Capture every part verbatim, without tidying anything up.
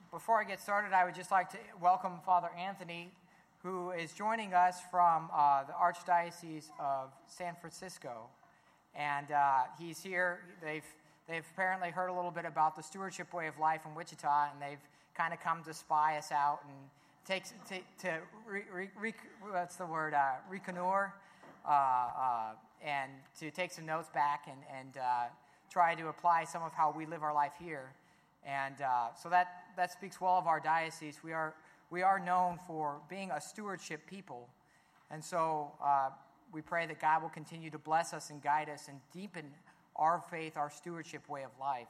before I get started, I would just like to welcome Father Anthony, who is joining us from uh, the Archdiocese of San Francisco. And uh, he's here. They've, they've apparently heard a little bit about the stewardship way of life in Wichita, and they've kind of come to spy us out and takes to, to re, re, re, what's the word, uh, reconnoiter, uh, uh, and to take some notes back and, and uh, try to apply some of how we live our life here. And uh, so that, that speaks well of our diocese. We are we are known for being a stewardship people. And so uh, we pray that God will continue to bless us and guide us and deepen our faith, our stewardship way of life.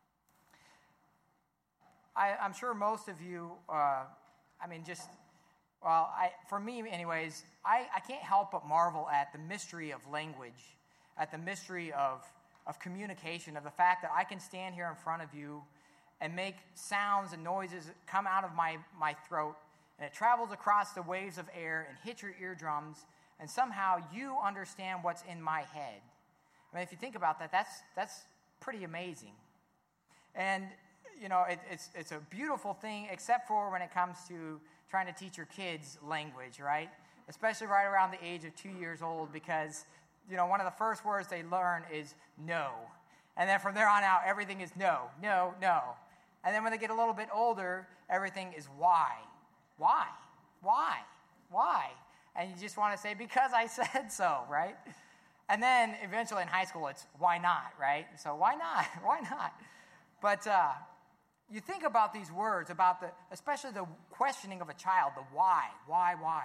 I, I'm sure most of you, uh, I mean, just, well, I, for me anyways, I, I can't help but marvel at the mystery of language, at the mystery of, of communication, of the fact that I can stand here in front of you and make sounds and noises come out of my, my throat, and it travels across the waves of air and hits your eardrums, and somehow you understand what's in my head. I mean, if you think about that, that's that's pretty amazing. And, you know, it, it's it's a beautiful thing, except for when it comes to trying to teach your kids language, right? Especially right around the age of two years old, because, you know, one of the first words they learn is no. And then from there on out, everything is no, no, no. And then when they get a little bit older, everything is why. Why? Why? Why? And you just want to say, because I said so, right? And then eventually in high school, it's why not, right? So why not? Why not? But uh, you think about these words, about the, especially the questioning of a child, the why, why, why.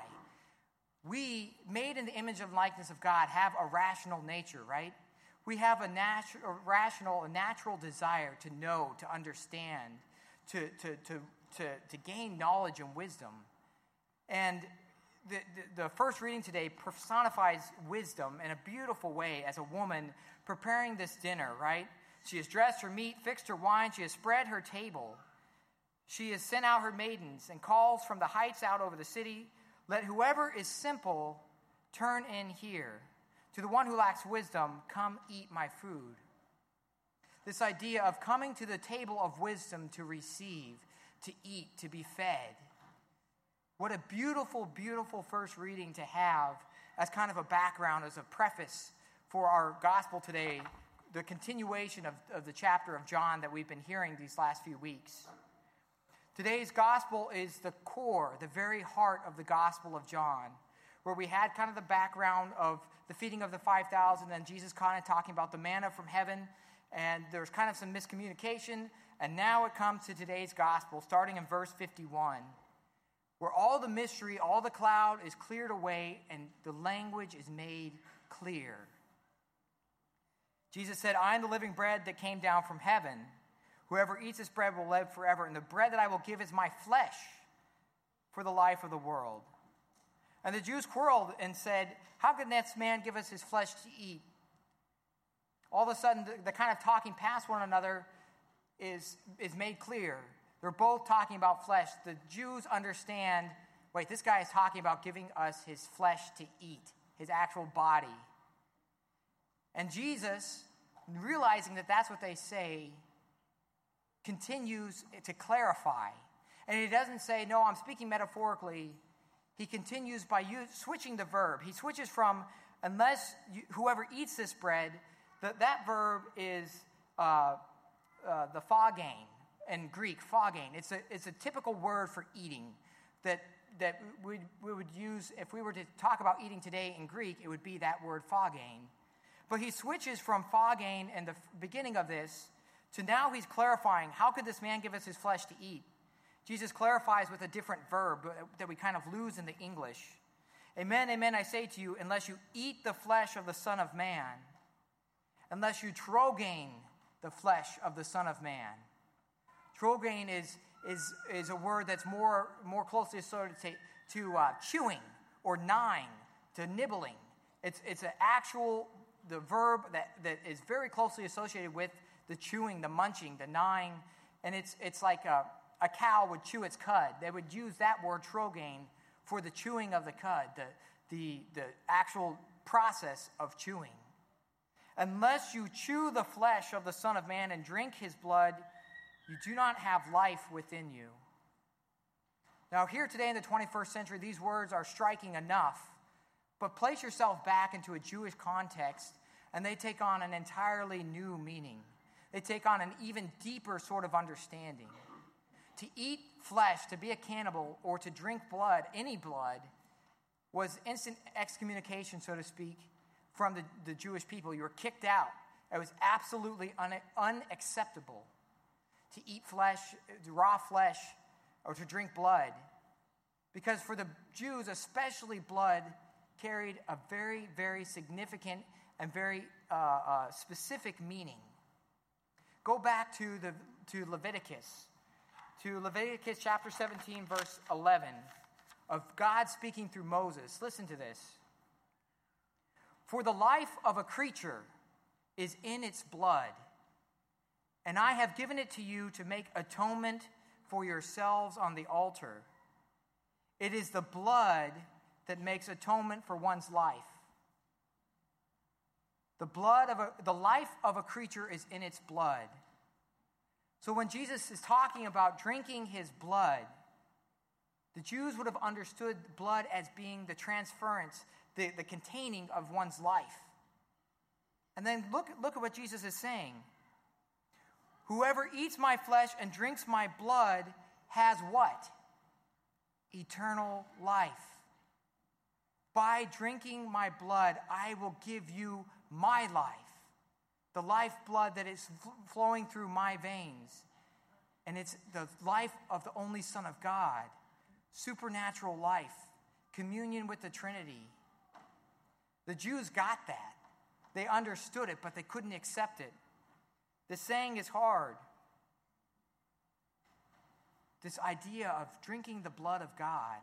We, made in the image and likeness of God, have a rational nature, right? We have a, natu- a rational, a natural desire to know, to understand, to, to, to, to, to gain knowledge and wisdom. And the, the, the first reading today personifies wisdom in a beautiful way as a woman preparing this dinner, right? She has dressed her meat, fixed her wine, she has spread her table. She has sent out her maidens and calls from the heights out over the city, let whoever is simple turn in here. To the one who lacks wisdom, come eat my food. This idea of coming to the table of wisdom to receive, to eat, to be fed. What a beautiful, beautiful first reading to have as kind of a background, as a preface for our gospel today, the continuation of, of the chapter of John that we've been hearing these last few weeks. Today's gospel is the core, the very heart of the gospel of John, where we had kind of the background of the feeding of the five thousand, and Jesus kind of talking about the manna from heaven, and there's kind of some miscommunication, and now it comes to today's gospel, starting in verse fifty-one, where all the mystery, all the cloud is cleared away, and the language is made clear. Jesus said, I am the living bread that came down from heaven. Whoever eats this bread will live forever, and the bread that I will give is my flesh for the life of the world. And the Jews quarreled and said, how can this man give us his flesh to eat? All of a sudden, the, the kind of talking past one another is, is made clear. They're both talking about flesh. The Jews understand, wait, this guy is talking about giving us his flesh to eat, his actual body. And Jesus, realizing that that's what they say, continues to clarify. And he doesn't say, no, I'm speaking metaphorically. He continues by use, switching the verb. He switches from, unless you, whoever eats this bread, the, that verb is uh, uh, the phagain, in Greek, phagain. It's a, it's a typical word for eating that, that we, we would use, if we were to talk about eating today in Greek, it would be that word phagain. But he switches from phagain in the beginning of this to now he's clarifying, how could this man give us his flesh to eat? Jesus clarifies with a different verb that we kind of lose in the English. Amen, amen, I say to you, unless you eat the flesh of the Son of Man, unless you trogain the flesh of the Son of Man. Trogain is, is, is a word that's more, more closely associated to, to uh, chewing or gnawing, to nibbling. It's, it's an actual, the verb that, that is very closely associated with the chewing, the munching, the gnawing, and it's, it's like a... A cow would chew its cud. They would use that word trogain for the chewing of the cud, the, the, the actual process of chewing. Unless you chew the flesh of the Son of Man and drink his blood, You do not have life within you. Now, here today in the twenty-first century, these words are striking enough, but place yourself back into a Jewish context, and they take on an entirely new meaning. They take on an even deeper sort of understanding. To eat flesh, to be a cannibal, or to drink blood, any blood, was instant excommunication, so to speak, from the, the Jewish people. You were kicked out. It was absolutely un, unacceptable to eat flesh, raw flesh, or to drink blood. Because for the Jews, especially, blood carried a very, very significant and very uh, uh, specific meaning. Go back to the to Leviticus, to Leviticus chapter seventeen, verse eleven, of God speaking through Moses. Listen to this. For the life of a creature is in its blood, and I have given it to you to make atonement for yourselves on the altar. It is the blood that makes atonement for one's life. The blood of a, the life of a creature is in its blood. So when Jesus is talking about drinking his blood, the Jews would have understood blood as being the transference, the, the containing of one's life. And then look, look at what Jesus is saying. Whoever eats my flesh and drinks my blood has what? Eternal life. By drinking my blood, I will give you my life, the lifeblood that is flowing through my veins. And it's the life of the only Son of God, supernatural life, communion with the Trinity. The Jews got that. They understood it, but they couldn't accept it. The saying is hard. This idea of drinking the blood of God,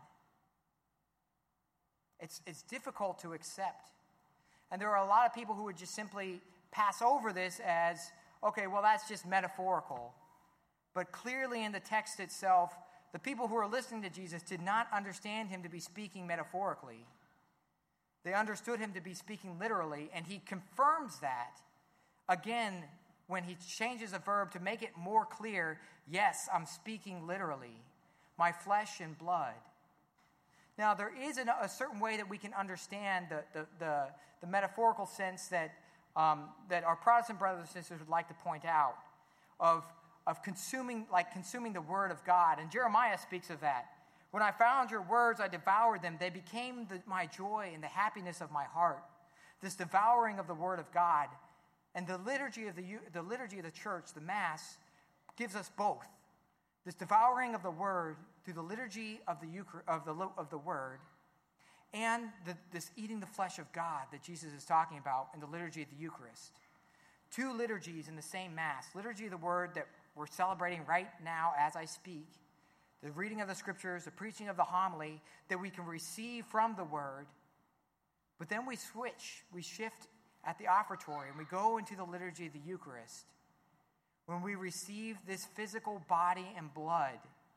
it's, it's difficult to accept. And there are a lot of people who would just simply pass over this as, okay, well, that's just metaphorical. But clearly in the text itself, the people who were listening to Jesus did not understand him to be speaking metaphorically. They understood him to be speaking literally, and he confirms that again when he changes a verb to make it more clear. Yes, I'm speaking literally. My flesh and blood. Now, there is an, a certain way that we can understand the, the, the, the metaphorical sense that, um, that our Protestant brothers and sisters would like to point out of, of consuming, like consuming the word of God. And Jeremiah speaks of that. When I found your words, I devoured them. They became the, my joy and the happiness of my heart. This devouring of the word of God. And the liturgy of the, the liturgy of the church, the Mass, gives us both. This devouring of the word through the liturgy of the Euchar- of the of the word, and the, this eating the flesh of God that Jesus is talking about in the liturgy of the Eucharist. Two liturgies in the same Mass. Liturgy of the word that we're celebrating right now as I speak. The reading of the scriptures, the preaching of the homily that we can receive from the word. But then we switch, we shift at the offertory, and we go into the liturgy of the Eucharist. When we receive this physical body and blood.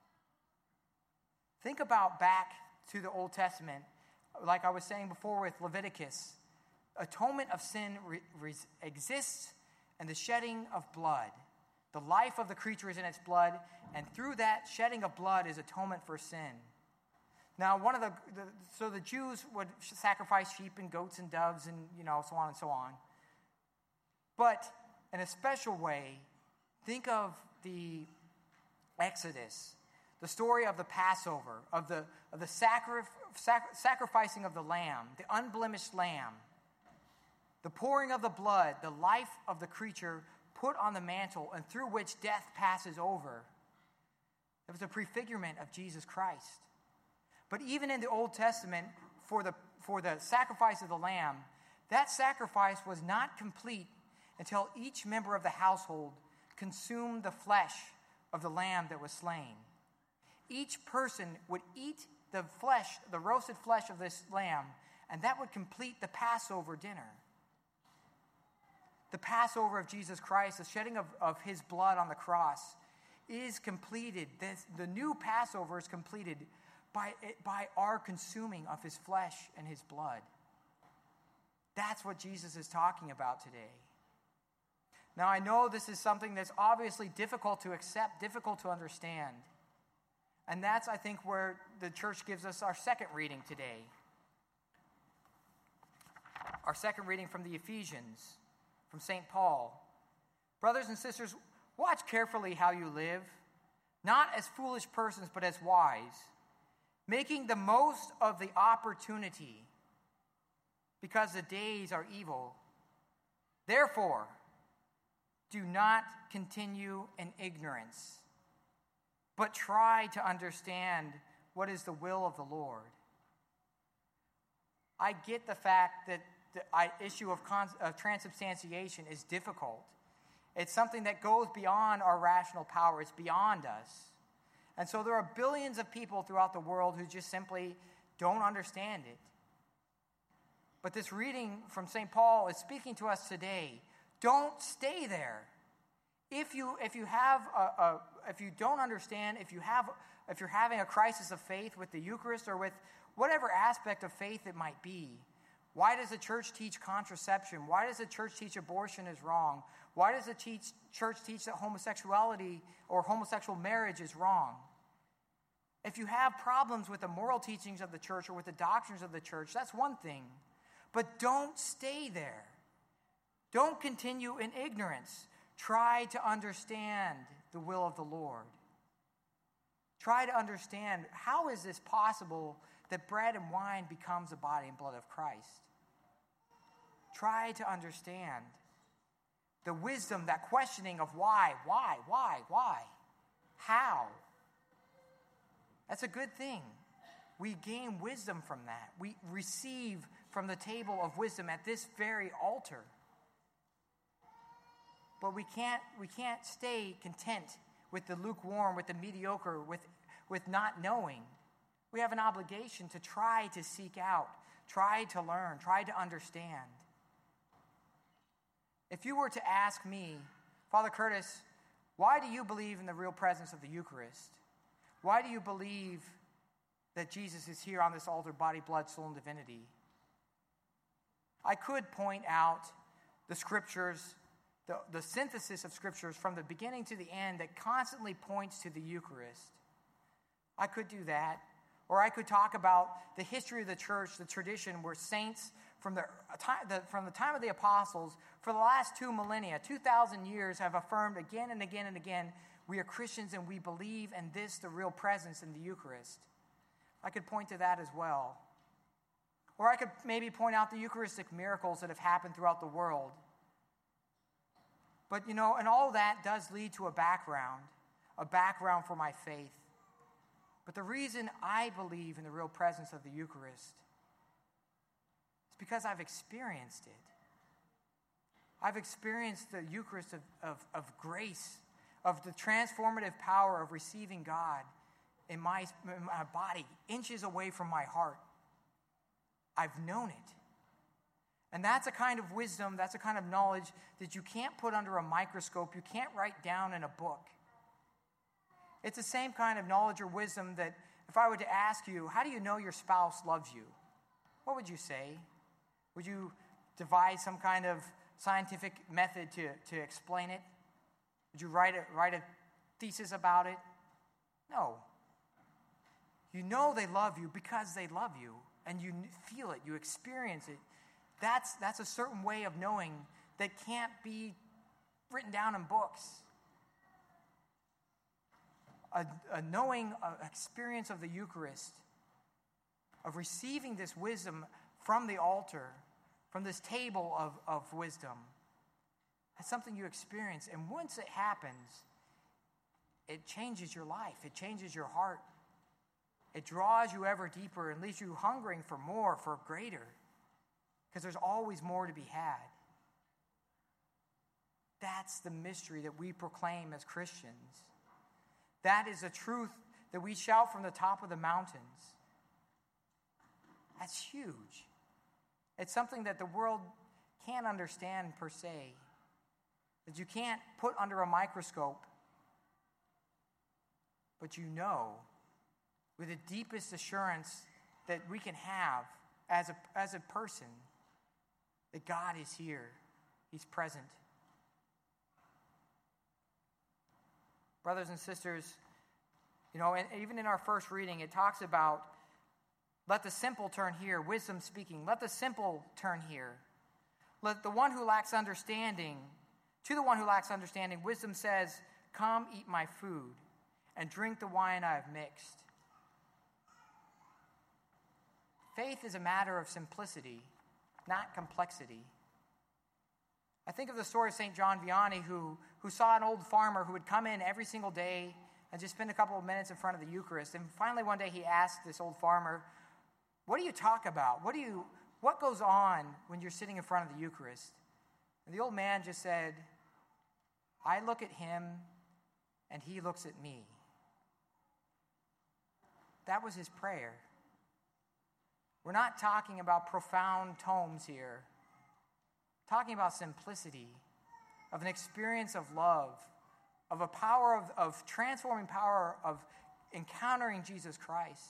Think about back to the Old Testament, like I was saying before with Leviticus. Atonement of sin re- re- exists in the shedding of blood. The life of the creature is in its blood, and through that shedding of blood is atonement for sin. Now, one of the, the so the Jews would sacrifice sheep and goats and doves and, you know, so on and so on. But in a special way, think of the Exodus, the story of the Passover, of the of the sacri- sac- sacrificing of the lamb, the unblemished lamb, the pouring of the blood, the life of the creature put on the mantle, and through which death passes over. It was a prefigurement of Jesus Christ. But even in the Old Testament, for the for the sacrifice of the lamb, that sacrifice was not complete until each member of the household consumed the flesh of the lamb that was slain. Each person would eat the flesh, the roasted flesh of this lamb, and that would complete the Passover dinner. The Passover of Jesus Christ, the shedding of, of his blood on the cross, is completed. This, the new Passover is completed by, by our consuming of his flesh and his blood. That's what Jesus is talking about today. Now, I know this is something that's obviously difficult to accept, difficult to understand. And that's, I think, where the church gives us our second reading today. Our second reading from the Ephesians, from Saint Paul. Brothers and sisters, watch carefully how you live, not as foolish persons, but as wise, making the most of the opportunity, because the days are evil. Therefore, do not continue in ignorance, but try to understand what is the will of the Lord. I get the fact that the issue of, con- of transubstantiation is difficult. It's something that goes beyond our rational power. It's beyond us. And so there are billions of people throughout the world who just simply don't understand it. But this reading from Saint Paul is speaking to us today. Don't stay there. If you if you have a, a if you don't understand, if you have if you're having a crisis of faith with the Eucharist or with whatever aspect of faith it might be, why does the church teach contraception? Why does the church teach abortion is wrong? Why does the teach, church teach that homosexuality or homosexual marriage is wrong? If you have problems with the moral teachings of the church or with the doctrines of the church, that's one thing. But don't stay there. Don't continue in ignorance. Try to understand the will of the Lord. Try to understand, how is this possible that bread and wine becomes the body and blood of Christ? Try to understand the wisdom, that questioning of why, why, why, why, how. That's a good thing. We gain wisdom from that. We receive from the table of wisdom at this very altar. But we can't, we can't stay content with the lukewarm, with the mediocre, with, with not knowing. We have an obligation to try to seek out, try to learn, try to understand. If you were to ask me, Father Curtis, why do you believe in the real presence of the Eucharist? Why do you believe that Jesus is here on this altar, body, blood, soul, and divinity? I could point out the scriptures, the, the synthesis of scriptures from the beginning to the end that constantly points to the Eucharist. I could do that. Or I could talk about the history of the church, the tradition where saints from the, the, from the time of the apostles, for the last two millennia, two thousand years, have affirmed again and again and again, we are Christians and we believe in this, the real presence in the Eucharist. I could point to that as well. Or I could maybe point out the Eucharistic miracles that have happened throughout the world. But, you know, and all that does lead to a background, a background for my faith. But the reason I believe in the real presence of the Eucharist is because I've experienced it. I've experienced the Eucharist of, of, of grace, of the transformative power of receiving God in my, in my body, inches away from my heart. I've known it. And that's a kind of wisdom, that's a kind of knowledge that you can't put under a microscope, you can't write down in a book. It's the same kind of knowledge or wisdom that if I were to ask you, how do you know your spouse loves you? What would you say? Would you devise some kind of scientific method to, to explain it? Would you write a, write a thesis about it? No. You know they love you because they love you, and you feel it, you experience it. That's, that's a certain way of knowing that can't be written down in books. A, a knowing, a experience of the Eucharist, of receiving this wisdom from the altar, from this table of, of wisdom. That's something you experience. And once it happens, it changes your life. It changes your heart. It draws you ever deeper and leaves you hungering for more, for greater. Because there's always more to be had. That's the mystery that we proclaim as Christians. That is a truth that we shout from the top of the mountains. That's huge. It's something that the world can't understand per se, that you can't put under a microscope, but you know with the deepest assurance that we can have as a, as a person that God is here. He's present. Brothers and sisters, you know, and even in our first reading, it talks about, let the simple turn here, wisdom speaking. Let the simple turn here. Let the one who lacks understanding, to the one who lacks understanding, wisdom says, come eat my food and drink the wine I have mixed. Faith is a matter of simplicity, not complexity. I think of the story of Saint John Vianney, who, who saw an old farmer who would come in every single day and just spend a couple of minutes in front of the Eucharist. And finally one day he asked this old farmer, what do you talk about? What do you, what goes on when you're sitting in front of the Eucharist? And the old man just said, I look at him and he looks at me. That was his prayer. We're not talking about profound tomes here. We're talking about simplicity, of an experience of love, of a power of, of transforming power of encountering Jesus Christ.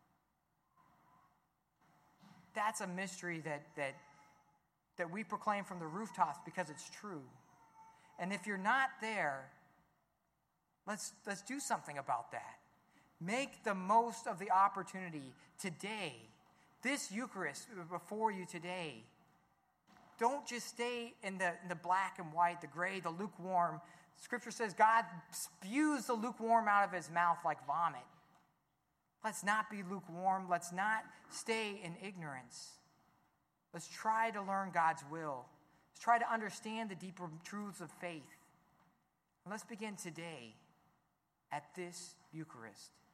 That's a mystery that, that, that we proclaim from the rooftops because it's true. And if you're not there, let's, let's do something about that. Make the most of the opportunity today. This Eucharist before you today. Don't just stay in the, in the black and white, the gray, the lukewarm. Scripture says God spews the lukewarm out of his mouth like vomit. Let's not be lukewarm. Let's not stay in ignorance. Let's try to learn God's will. Let's try to understand the deeper truths of faith. And let's begin today at this Eucharist.